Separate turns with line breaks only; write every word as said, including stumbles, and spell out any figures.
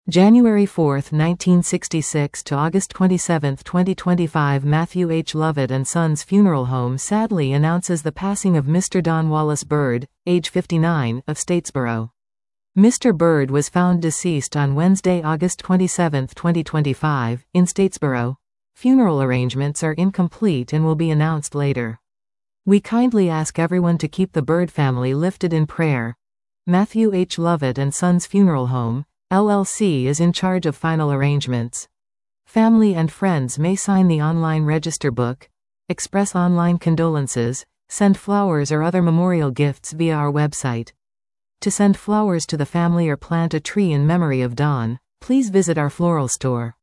January fourth, nineteen sixty-six to August twenty-seventh, twenty twenty-five, Matthew H. Lovett and Sons Funeral Home sadly announces the passing of Mister Don Wallace Bird, age fifty-nine, of Statesboro. Mister Bird was found deceased on Wednesday, August twenty-seventh, twenty twenty-five, in Statesboro. Funeral arrangements are incomplete and will be announced later. We kindly ask everyone to keep the Bird family lifted in prayer. Matthew H. Lovett and Sons Funeral Home, L L C is in charge of final arrangements. Family and friends may sign the online register book, express online condolences, send flowers or other memorial gifts via our website. To send flowers to the family or plant a tree in memory of Don, please visit our floral store.